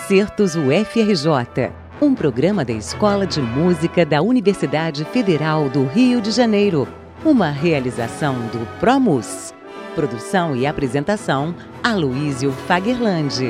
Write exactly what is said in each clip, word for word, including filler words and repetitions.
Concertos U F R J, um programa da Escola de Música da Universidade Federal do Rio de Janeiro, uma realização do ProMus. Produção e apresentação, Aloísio Fagerlandi.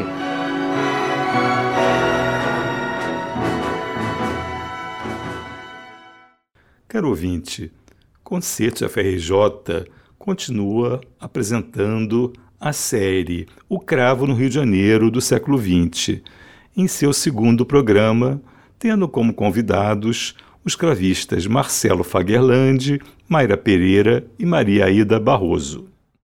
Caro ouvinte, Concertos U F R J continua apresentando a série O Cravo no Rio de Janeiro do século vinte, em seu segundo programa, tendo como convidados os cravistas Marcelo Fagerlandi, Mayra Pereira e Maria Aida Barroso.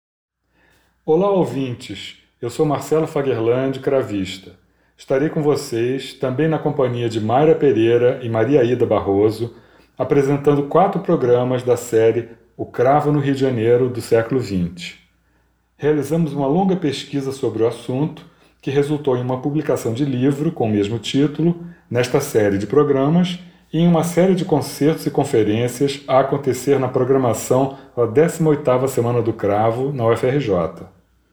Olá, ouvintes! Eu sou Marcelo Fagerlandi, cravista. Estarei com vocês, também na companhia de Mayra Pereira e Maria Aida Barroso, apresentando quatro programas da série O Cravo no Rio de Janeiro do século vinte. Realizamos uma longa pesquisa sobre o assunto, que resultou em uma publicação de livro com o mesmo título, nesta série de programas, e em uma série de concertos e conferências a acontecer na programação da décima oitava Semana do Cravo, na U F R J.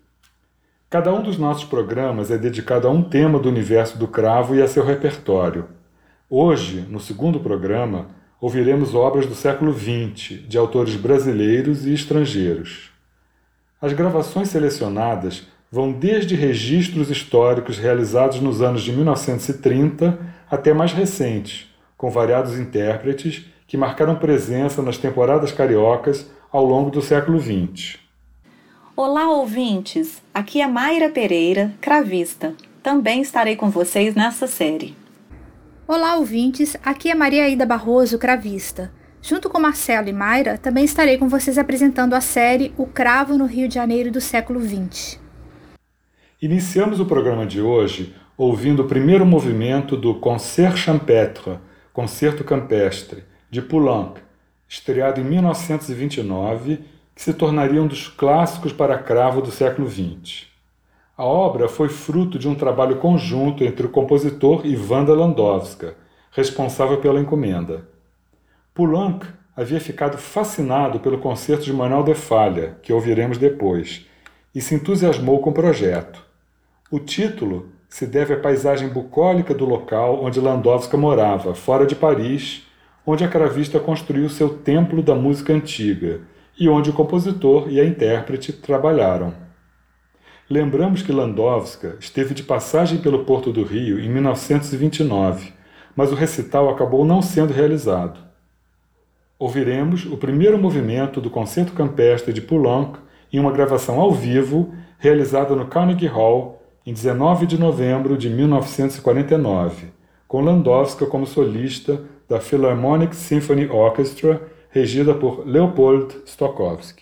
Cada um dos nossos programas é dedicado a um tema do universo do cravo e a seu repertório. Hoje, no segundo programa, ouviremos obras do século vinte, de autores brasileiros e estrangeiros. As gravações selecionadas vão desde registros históricos realizados nos anos de mil novecentos e trinta até mais recentes, com variados intérpretes que marcaram presença nas temporadas cariocas ao longo do século vinte. Olá, ouvintes! Aqui é Mayra Pereira, cravista. Também estarei com vocês nessa série. Olá, ouvintes! Aqui é Maria Aida Barroso, cravista. Junto com Marcelo e Mayra, também estarei com vocês apresentando a série O Cravo no Rio de Janeiro do século vinte. Iniciamos o programa de hoje ouvindo o primeiro movimento do Concert Champêtre, Concerto Campestre, de Poulenc, estreado em mil novecentos e vinte e nove, que se tornaria um dos clássicos para cravo do século vinte. A obra foi fruto de um trabalho conjunto entre o compositor e Wanda Landowska, responsável pela encomenda. Poulenc havia ficado fascinado pelo concerto de Manuel de Falla, que ouviremos depois, e se entusiasmou com o projeto. O título se deve à paisagem bucólica do local onde Landowska morava, fora de Paris, onde a cravista construiu seu templo da música antiga e onde o compositor e a intérprete trabalharam. Lembramos que Landowska esteve de passagem pelo Porto do Rio em mil novecentos e vinte e nove, mas o recital acabou não sendo realizado. Ouviremos o primeiro movimento do Concerto Campestre de Poulenc em uma gravação ao vivo realizada no Carnegie Hall em dezenove de novembro de mil novecentos e quarenta e nove, com Landowska como solista da Philharmonic Symphony Orchestra, regida por Leopold Stokowski.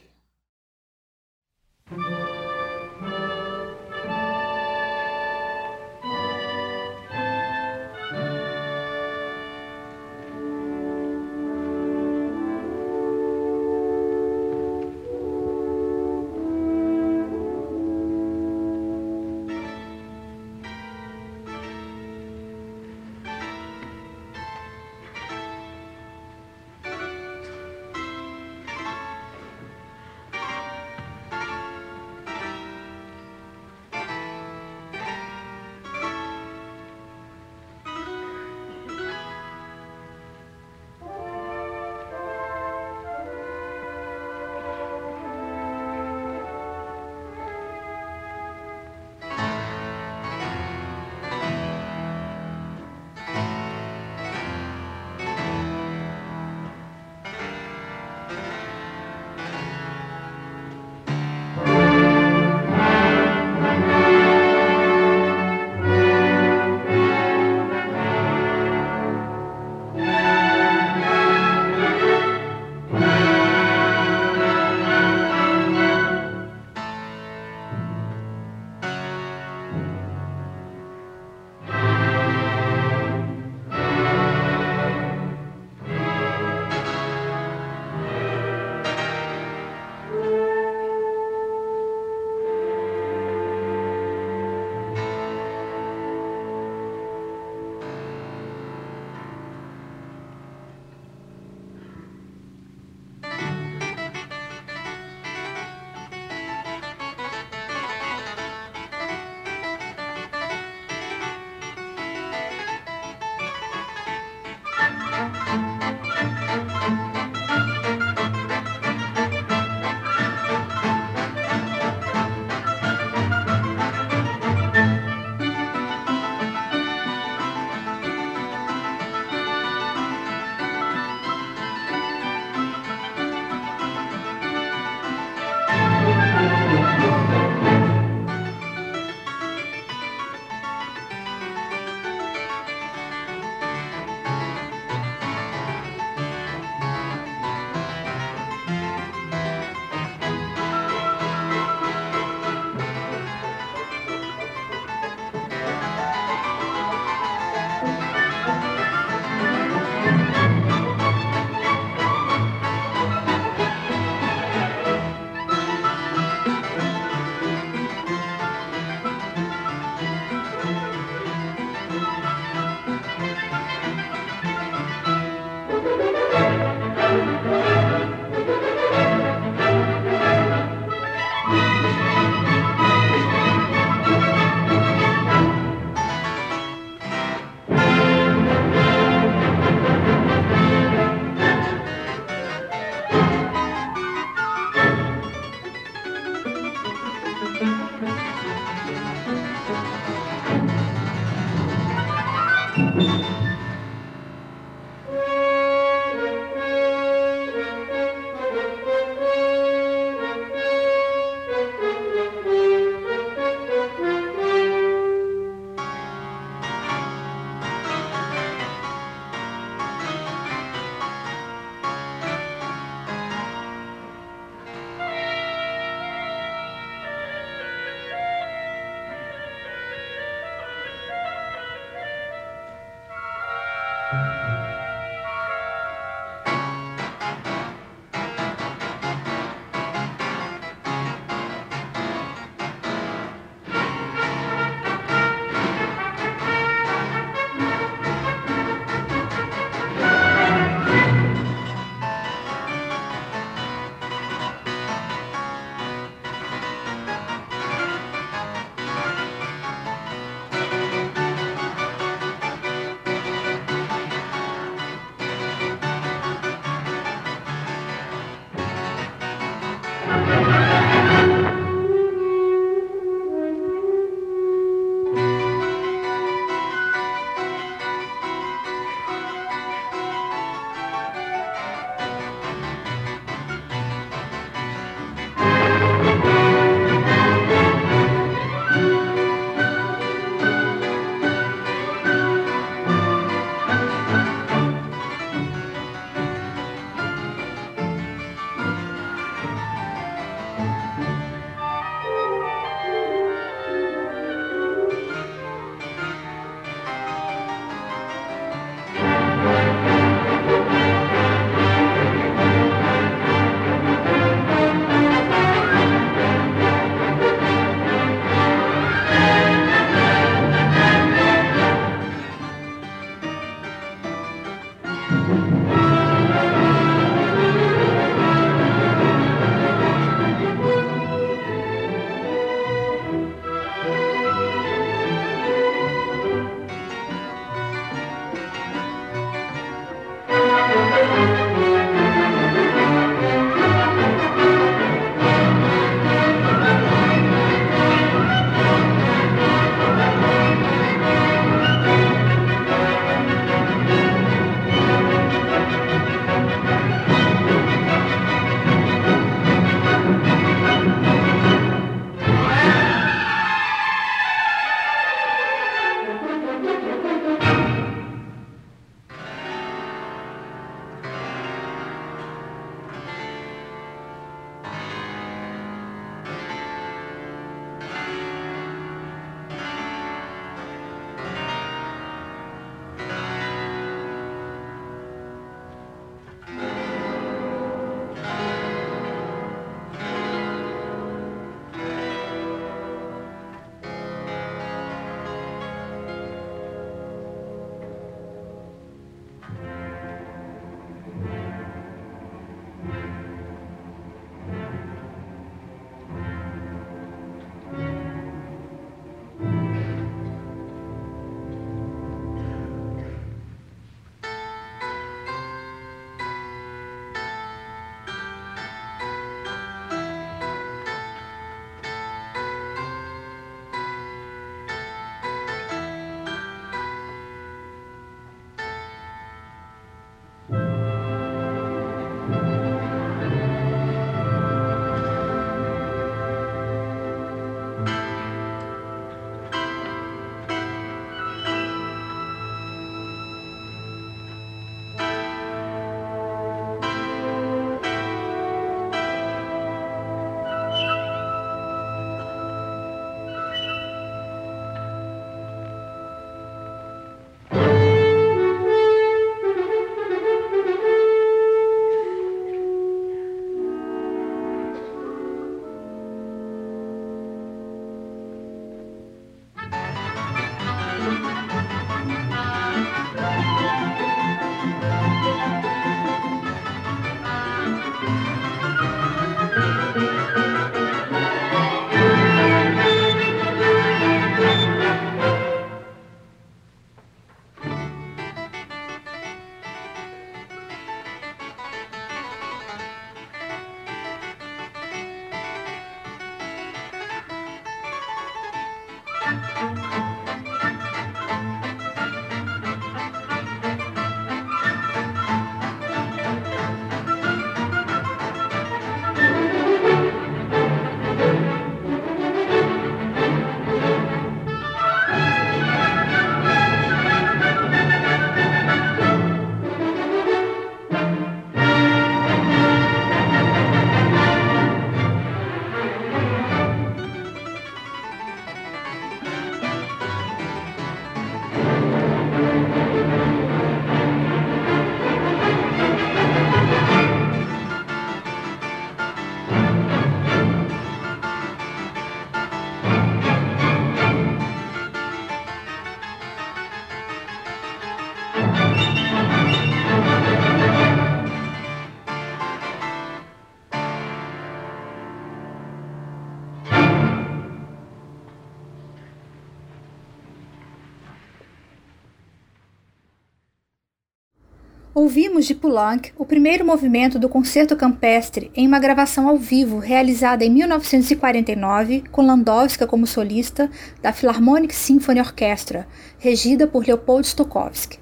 Ouvimos de Poulenc o primeiro movimento do Concerto Campestre em uma gravação ao vivo realizada em mil novecentos e quarenta e nove com Landowska como solista da Philharmonic Symphony Orchestra, regida por Leopold Stokowski.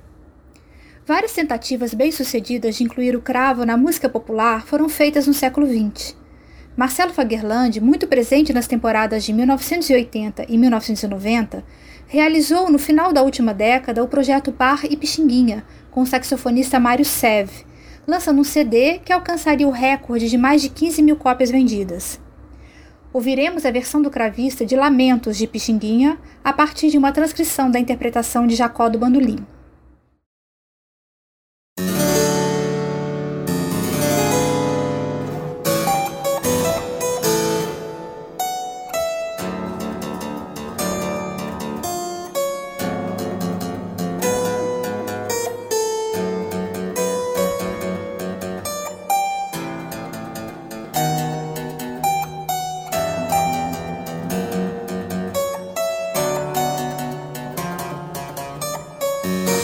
Várias tentativas bem-sucedidas de incluir o cravo na música popular foram feitas no século vinte. Marcelo Fagerland, muito presente nas temporadas de mil novecentos e oitenta e mil novecentos e noventa, realizou no final da última década o projeto Bar e Pixinguinha, com o saxofonista Mário Sev, lançando um C D que alcançaria o recorde de mais de quinze mil cópias vendidas. Ouviremos a versão do cravista de Lamentos de Pixinguinha a partir de uma transcrição da interpretação de Jacó do Bandolim. Thank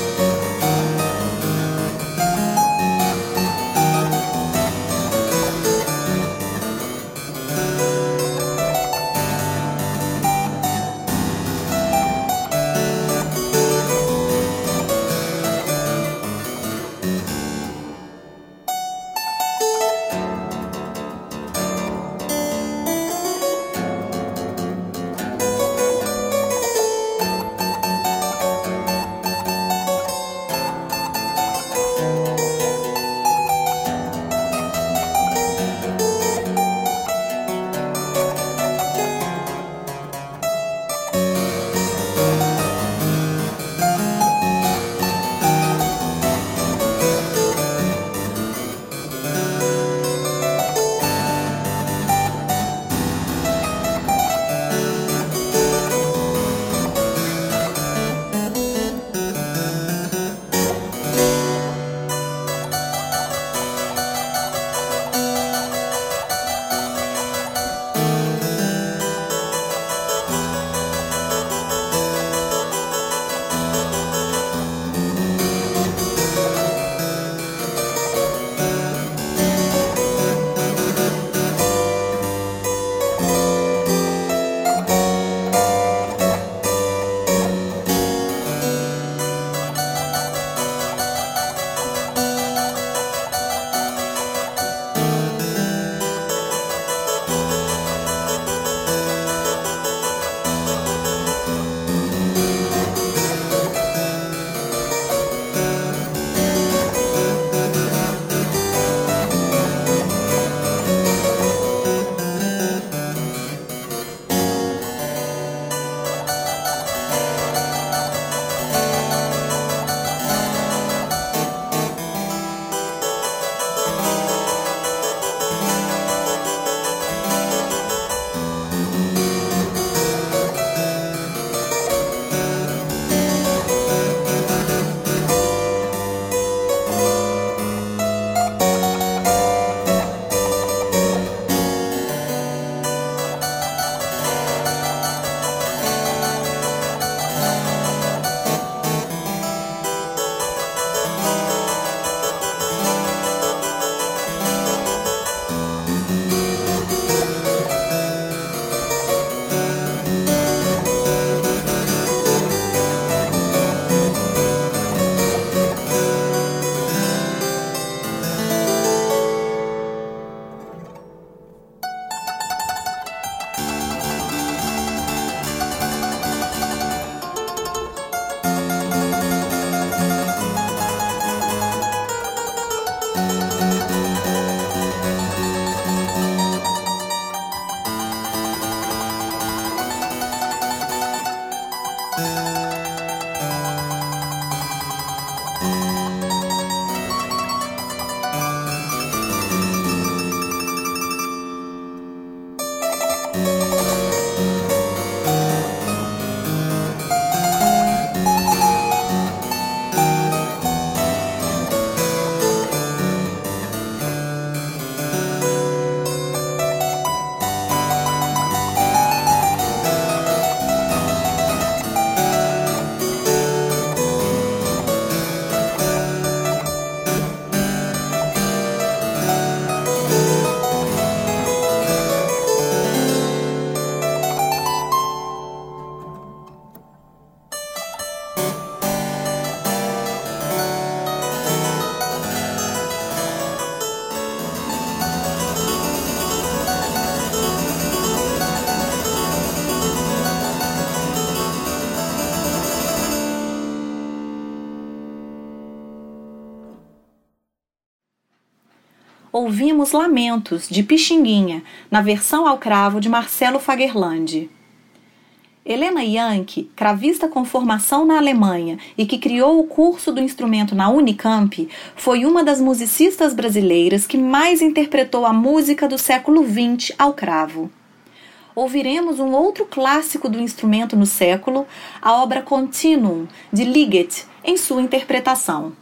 ouvimos Lamentos, de Pixinguinha, na versão ao cravo de Marcelo Fagerlandi. Helena Janke, cravista com formação na Alemanha e que criou o curso do instrumento na Unicamp, foi uma das musicistas brasileiras que mais interpretou a música do século vinte ao cravo. Ouviremos um outro clássico do instrumento no século, a obra Continuum, de Ligeti, em sua interpretação.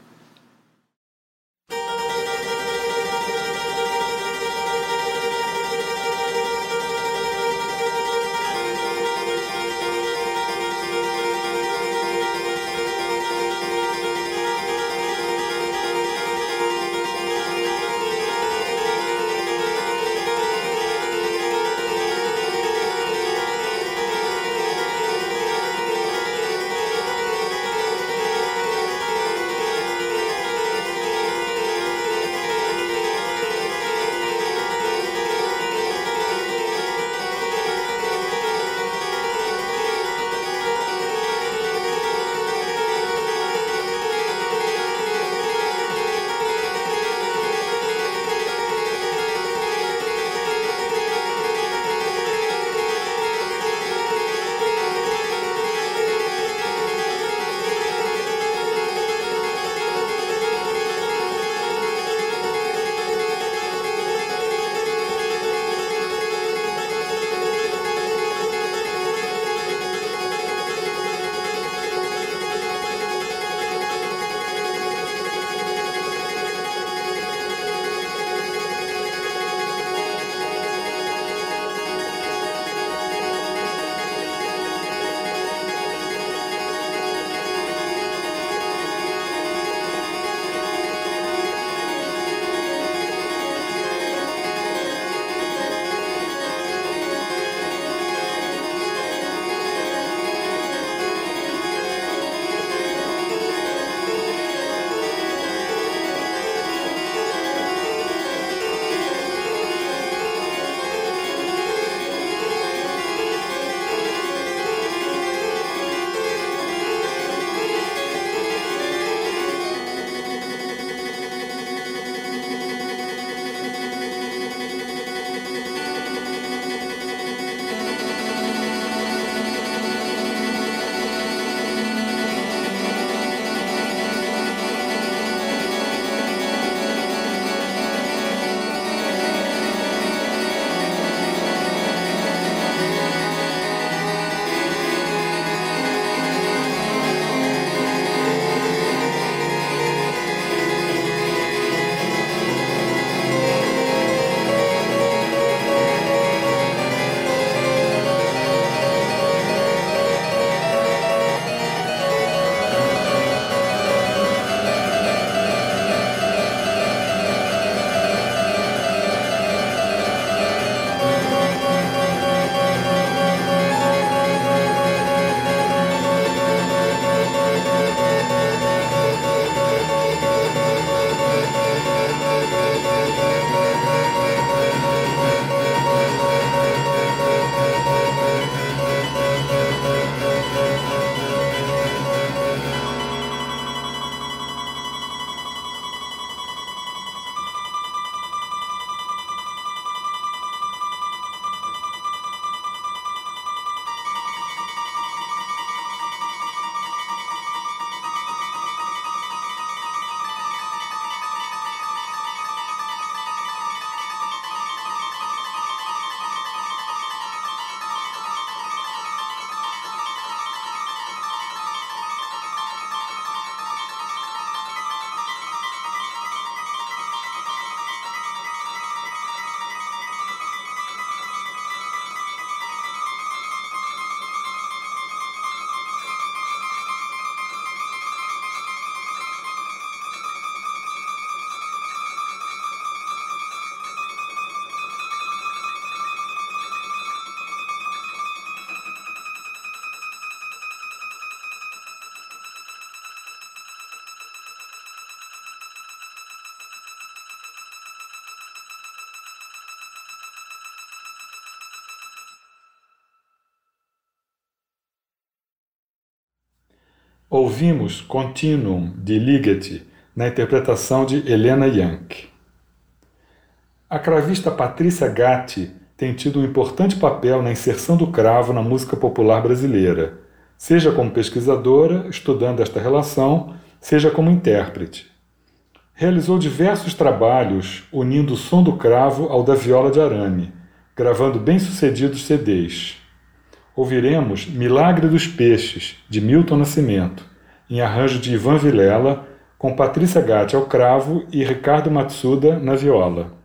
Ouvimos Continuum, de Ligeti, na interpretação de Helena Janke. A cravista Patrícia Gatti tem tido um importante papel na inserção do cravo na música popular brasileira, seja como pesquisadora, estudando esta relação, seja como intérprete. Realizou diversos trabalhos unindo o som do cravo ao da viola de arame, gravando bem-sucedidos C Ds. Ouviremos Milagre dos Peixes, de Milton Nascimento, em arranjo de Ivan Vilela, com Patrícia Gatti ao cravo e Ricardo Matsuda na viola.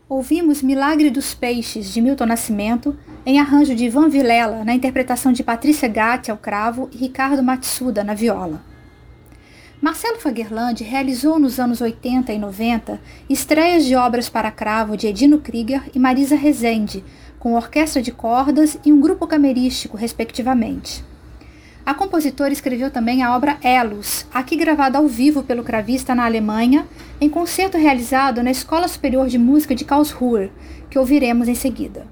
Ouvimos Milagre dos Peixes, de Milton Nascimento, em arranjo de Ivan Vilela, na interpretação de Patrícia Gatti ao cravo e Ricardo Matsuda na viola. Marcelo Fagerland realizou nos anos oitenta e noventa estreias de obras para cravo de Edino Krieger e Marisa Rezende, com orquestra de cordas e um grupo camerístico, respectivamente. A compositora escreveu também a obra Elos, aqui gravada ao vivo pelo cravista na Alemanha, em concerto realizado na Escola Superior de Música de Karlsruhe, que ouviremos em seguida.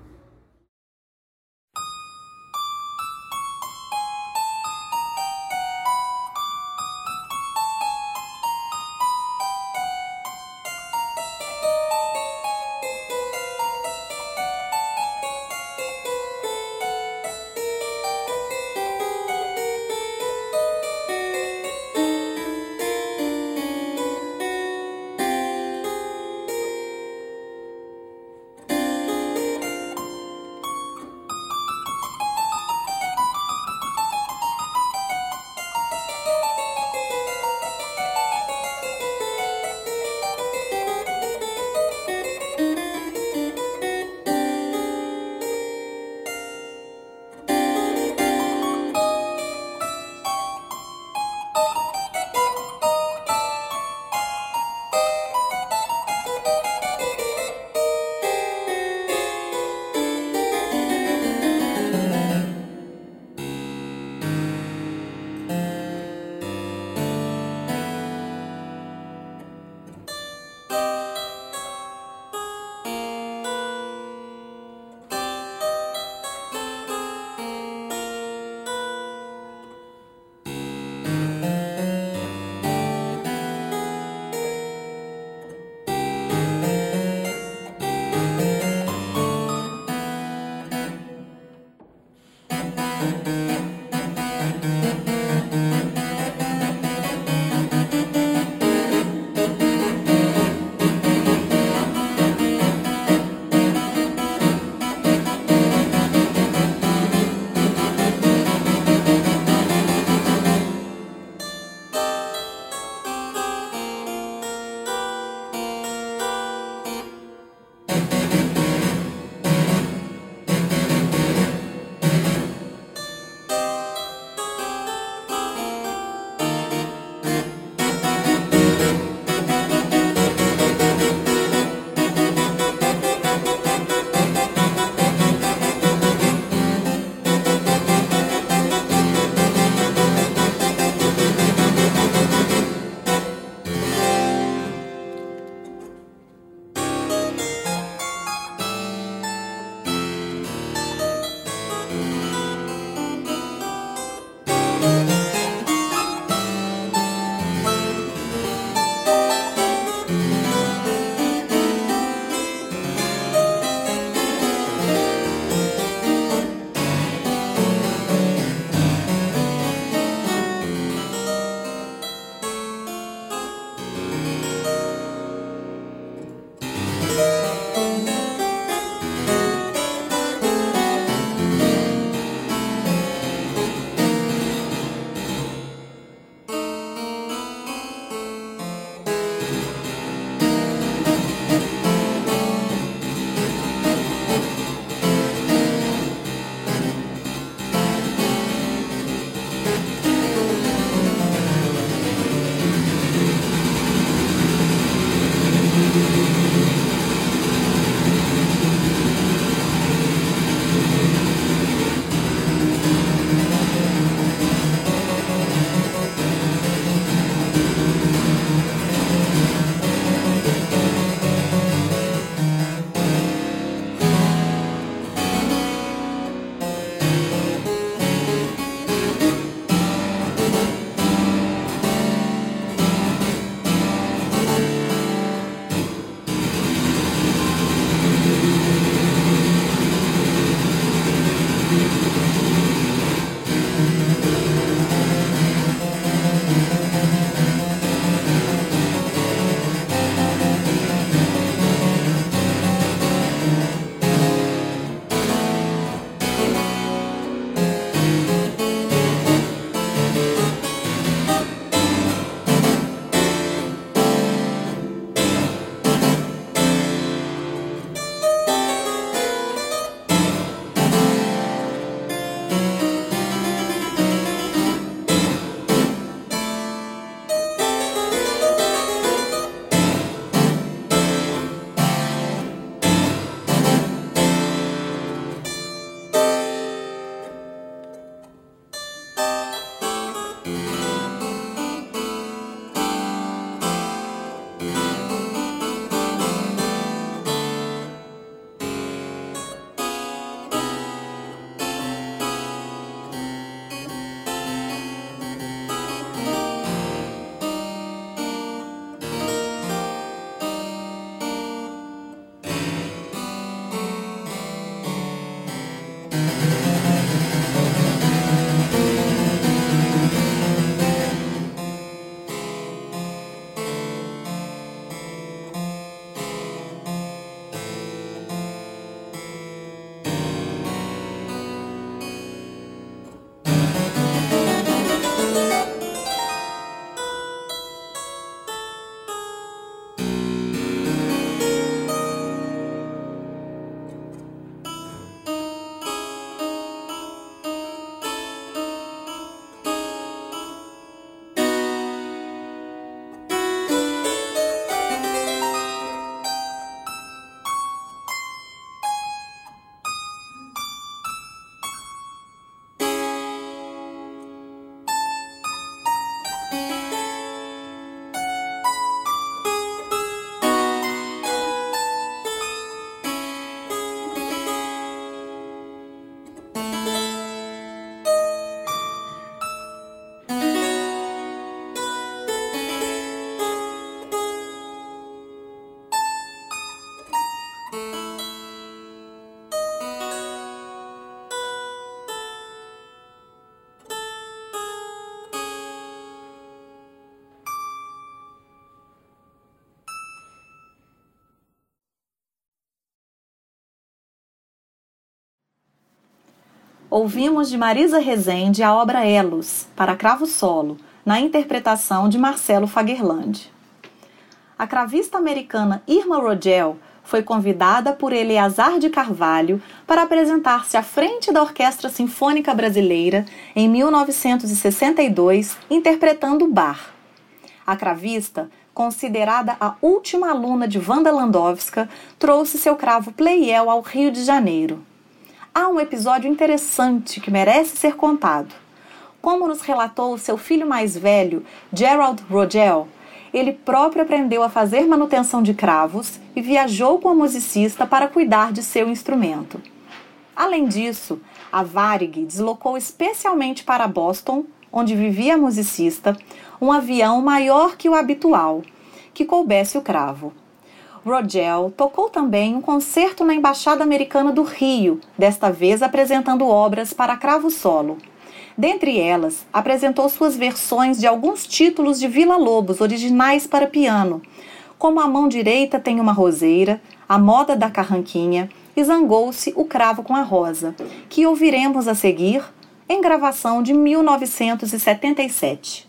Ouvimos de Marisa Rezende a obra Elos, para cravo solo, na interpretação de Marcelo Fagerland. A cravista americana Irma Rogel foi convidada por Eleazar de Carvalho para apresentar-se à frente da Orquestra Sinfônica Brasileira em mil novecentos e sessenta e dois, interpretando Bach. A cravista, considerada a última aluna de Wanda Landowska, trouxe seu cravo Pleyel ao Rio de Janeiro. Há um episódio interessante que merece ser contado. Como nos relatou seu filho mais velho, Gerald Rogel, ele próprio aprendeu a fazer manutenção de cravos e viajou com a musicista para cuidar de seu instrumento. Além disso, a Varig deslocou especialmente para Boston, onde vivia a musicista, um avião maior que o habitual, que coubesse o cravo. Rogel tocou também um concerto na Embaixada Americana do Rio, desta vez apresentando obras para cravo solo. Dentre elas, apresentou suas versões de alguns títulos de Villa-Lobos originais para piano, como A Mão Direita Tem Uma Roseira, A Moda da Carranquinha e Zangou-se o Cravo com a Rosa, que ouviremos a seguir em gravação de mil novecentos e setenta e sete.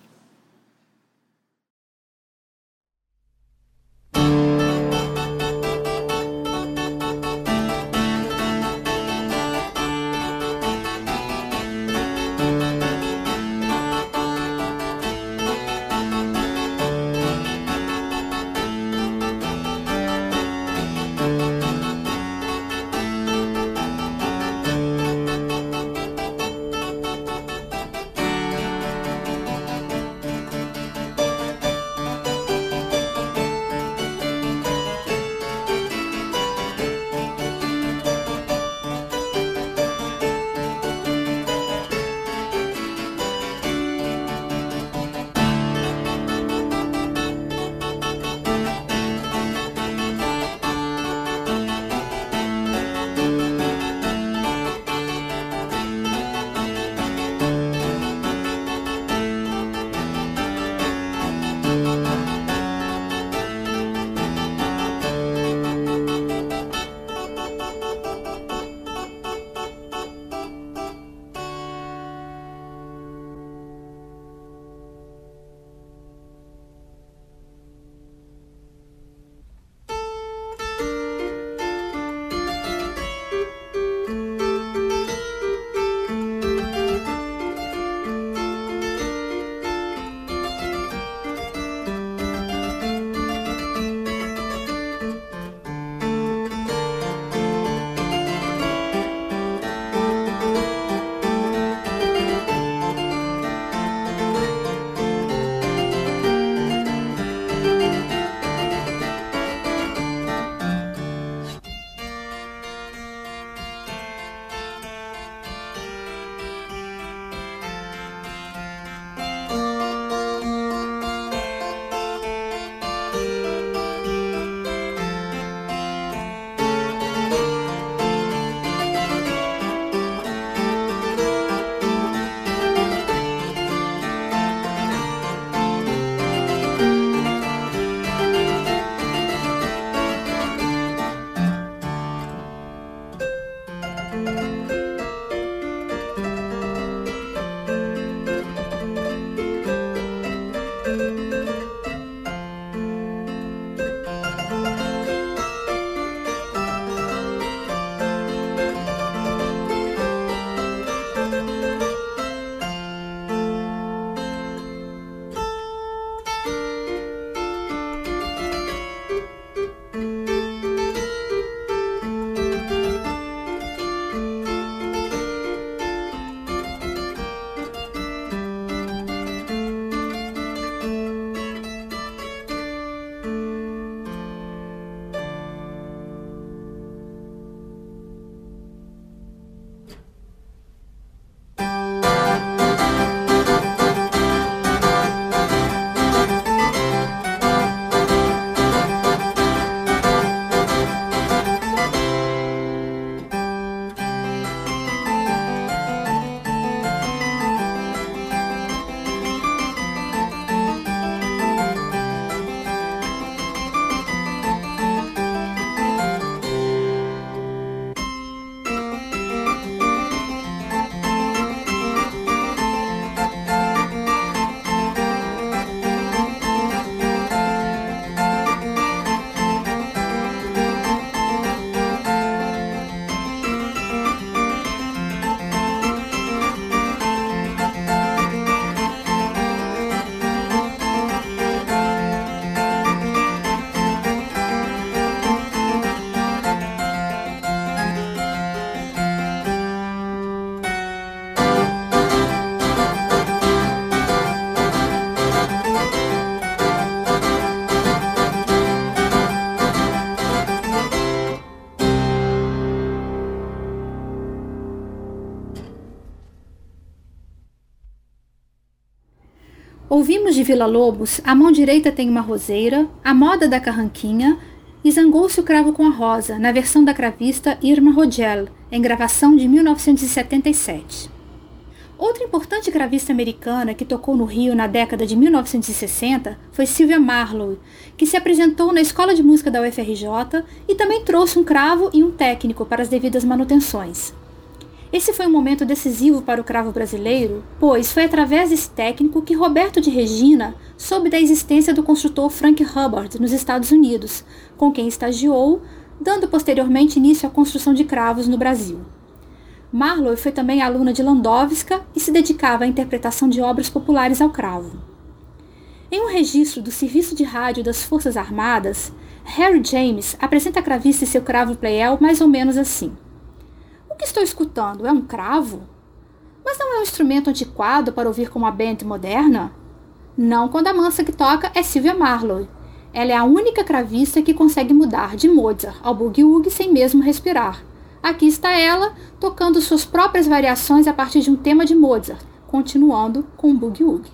Ouvimos de Villa-Lobos A Mão Direita Tem Uma Roseira, A Moda da Carranquinha e Zangou-se o Cravo com a Rosa, na versão da cravista Irma Rogel, em gravação de mil novecentos e setenta e sete. Outra importante cravista americana que tocou no Rio na década de mil novecentos e sessenta foi Sylvia Marlowe, que se apresentou na Escola de Música da U F R J e também trouxe um cravo e um técnico para as devidas manutenções. Esse foi um momento decisivo para o cravo brasileiro, pois foi através desse técnico que Roberto de Regina soube da existência do construtor Frank Hubbard nos Estados Unidos, com quem estagiou, dando posteriormente início à construção de cravos no Brasil. Marlowe foi também aluna de Landowska e se dedicava à interpretação de obras populares ao cravo. Em um registro do Serviço de Rádio das Forças Armadas, Harry James apresenta a cravista e seu cravo Pleyel mais ou menos assim. O que estou escutando é um cravo? Mas não é um instrumento antiquado para ouvir como a band moderna? Não quando a mansa que toca é Sylvia Marlowe. Ela é a única cravista que consegue mudar de Mozart ao boogie-woogie sem mesmo respirar. Aqui está ela, tocando suas próprias variações a partir de um tema de Mozart, continuando com o boogie-woogie.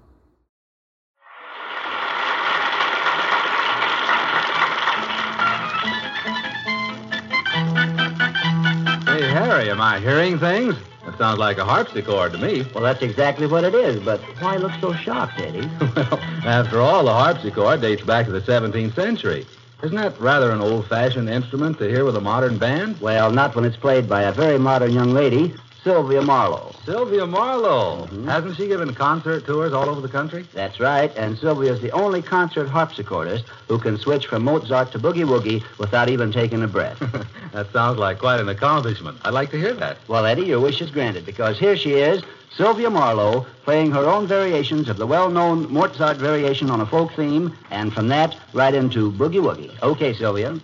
Hey, Harry, am I hearing things? That sounds like a harpsichord to me. Well, that's exactly what it is, but why look so shocked, Eddie? Well, after all, the harpsichord dates back to the seventeenth century. Isn't that rather an old-fashioned instrument to hear with a modern band? Well, not when it's played by a very modern young lady, Sylvia Marlowe. Sylvia Marlowe? Mm-hmm. Hasn't she given concert tours all over the country? That's right, and Sylvia's the only concert harpsichordist who can switch from Mozart to boogie-woogie without even taking a breath. That sounds like quite an accomplishment. I'd like to hear that. Well, Eddie, your wish is granted, because here she is, Sylvia Marlowe, playing her own variations of the well-known Mozart variation on a folk theme, and from that, right into boogie-woogie. Okay, Sylvia.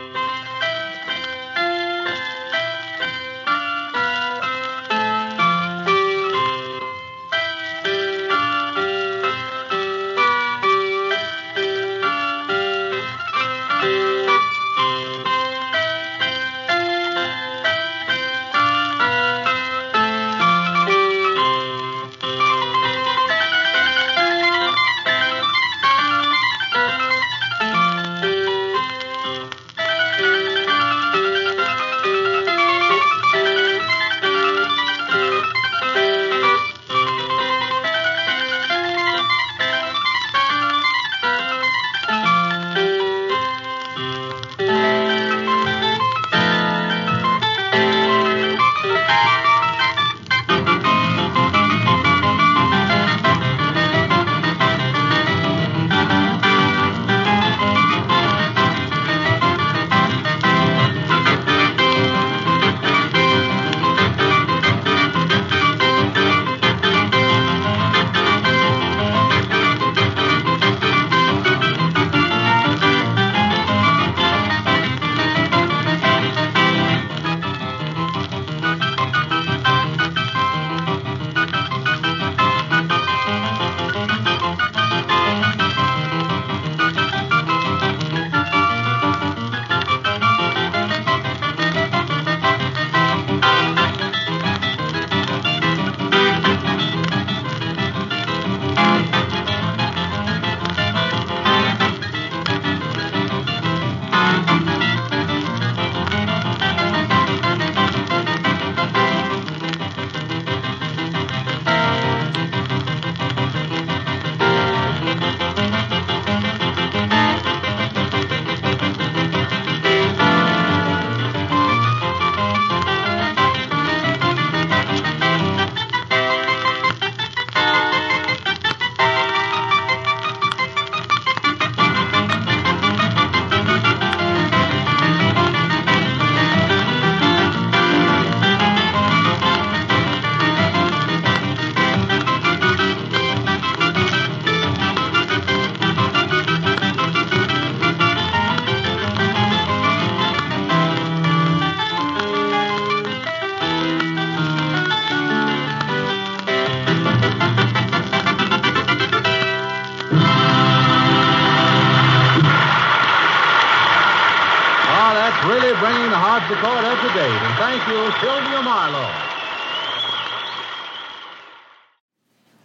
Really bringing the harpsichord up to date. And thank you, Sylvia Marlowe.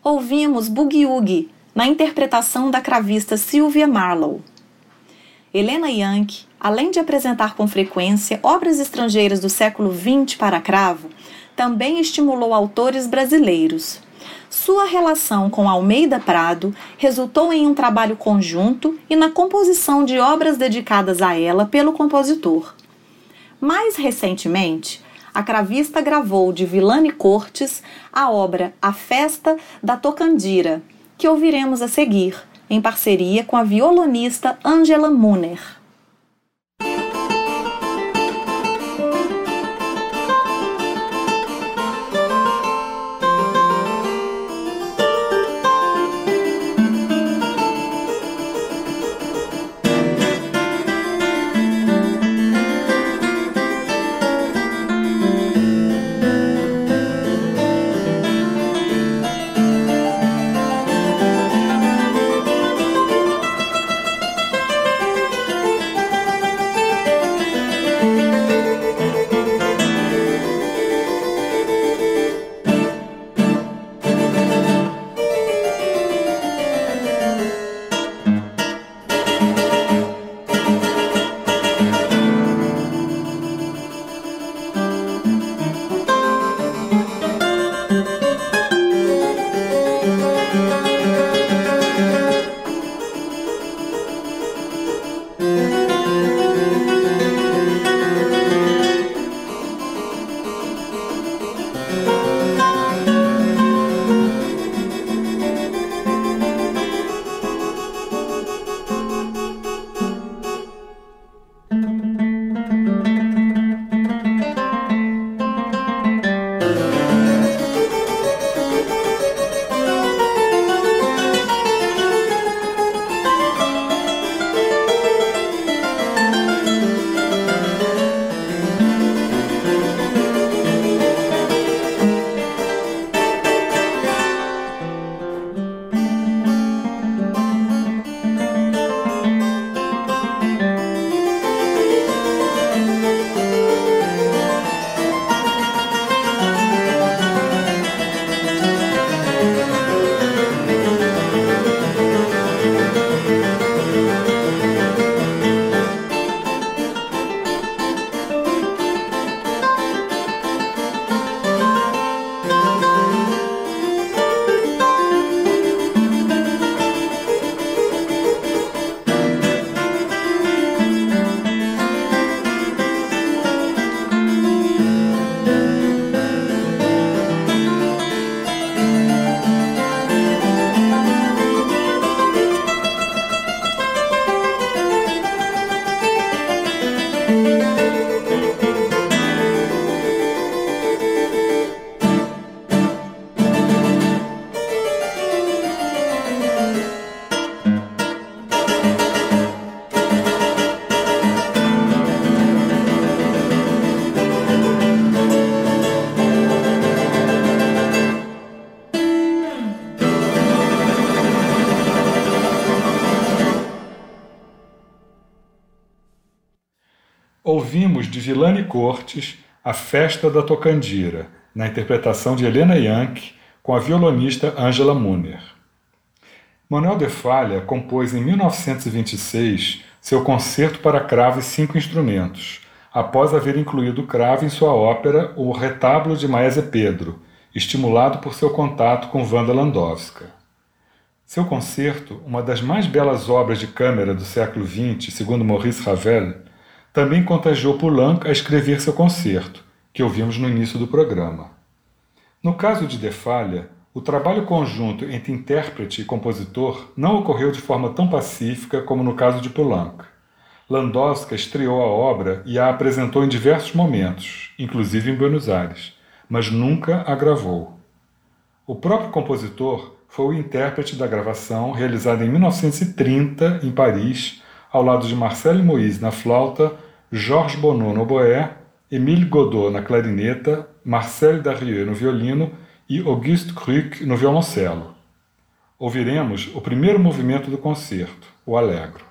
ouvimos Boogie Woogie, na interpretação da cravista Sylvia Marlowe. Helena Yankee, além de apresentar com frequência obras estrangeiras do século vinte para cravo, também estimulou autores brasileiros. Sua relação com Almeida Prado resultou em um trabalho conjunto e na composição de obras dedicadas a ela pelo compositor. Mais recentemente, a cravista gravou de Vilane Cortes a obra A Festa da Tocandira, que ouviremos a seguir, em parceria com a violonista Angela Muner. Ouvimos de Vilane Cortes A Festa da Tocandira, na interpretação de Helena Yankee, com a violonista Angela Muner. Manuel de Falla compôs em mil novecentos e vinte e seis seu concerto para cravo e cinco instrumentos, após haver incluído o cravo em sua ópera O Retábulo de Maese Pedro, estimulado por seu contato com Wanda Landowska. Seu concerto, uma das mais belas obras de câmara do século vinte, segundo Maurice Ravel, também contagiou Poulenc a escrever seu concerto, que ouvimos no início do programa. No caso de de Falla, o trabalho conjunto entre intérprete e compositor não ocorreu de forma tão pacífica como no caso de Poulenc. Landowska estreou a obra e a apresentou em diversos momentos, inclusive em Buenos Aires, mas nunca a gravou. O próprio compositor foi o intérprete da gravação realizada em mil novecentos e trinta, em Paris, ao lado de Marcel Moïse na flauta, Georges Bonneau no oboé, Émile Godot na clarineta, Marcel Darrieux no violino e Auguste Krug no violoncelo. Ouviremos o primeiro movimento do concerto, o Allegro.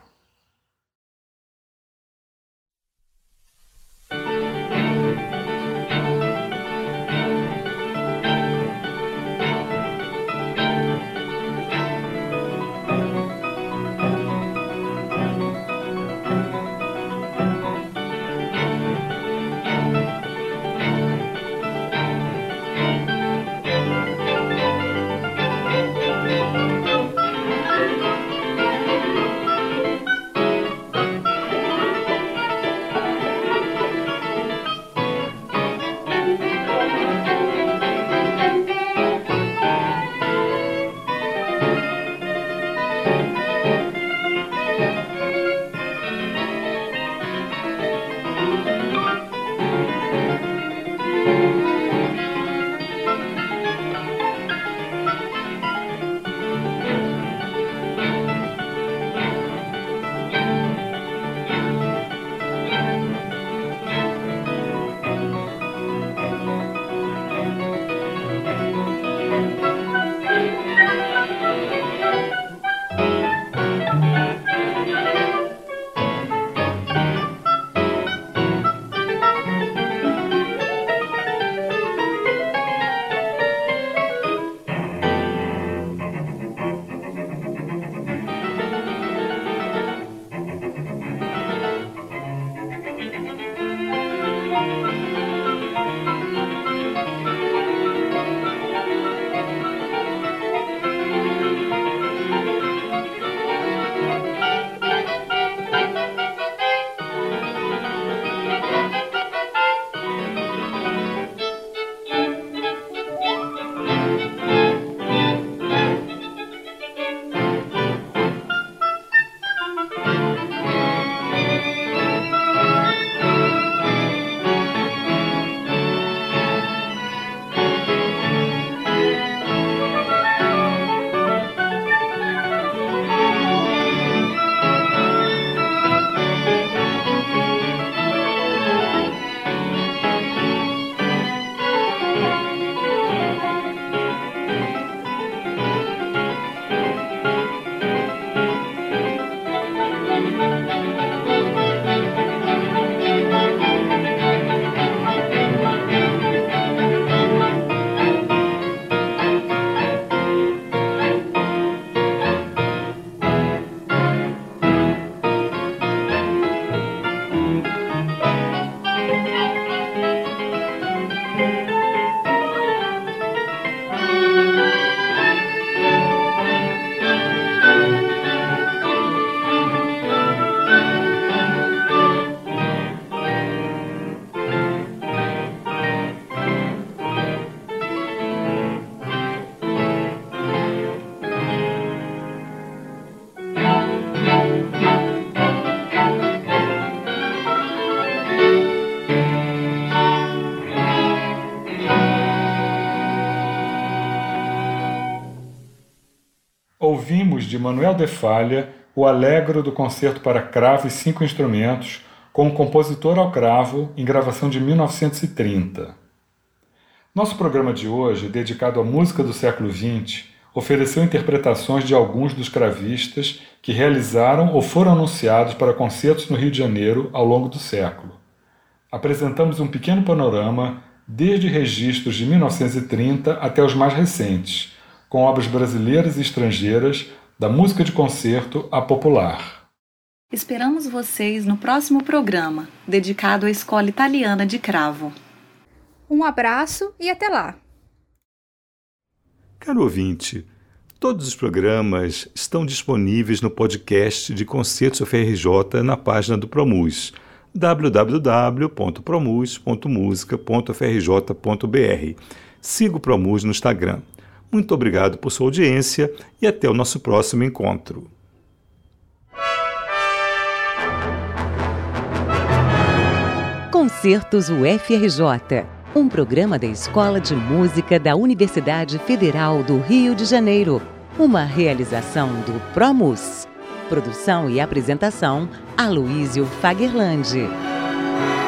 Ouvimos de Manuel de Falla o Allegro do Concerto para Cravo e Cinco Instrumentos, com o compositor ao cravo, em gravação de mil novecentos e trinta. Nosso programa de hoje, dedicado à música do século vinte, ofereceu interpretações de alguns dos cravistas que realizaram ou foram anunciados para concertos no Rio de Janeiro ao longo do século. Apresentamos um pequeno panorama desde registros de mil novecentos e trinta até os mais recentes, com obras brasileiras e estrangeiras, da música de concerto à popular. Esperamos vocês no próximo programa, dedicado à Escola Italiana de Cravo. Um abraço e até lá! Caro ouvinte, todos os programas estão disponíveis no podcast de Concertos F R J na página do Promus, w w w ponto promus ponto musica ponto f r j ponto b r. Siga o Promus no Instagram. Muito obrigado por sua audiência e até o nosso próximo encontro. Concertos U F R J, um programa da Escola de Música da Universidade Federal do Rio de Janeiro, uma realização do Promus. Produção e apresentação, Aloísio Fagerlandi.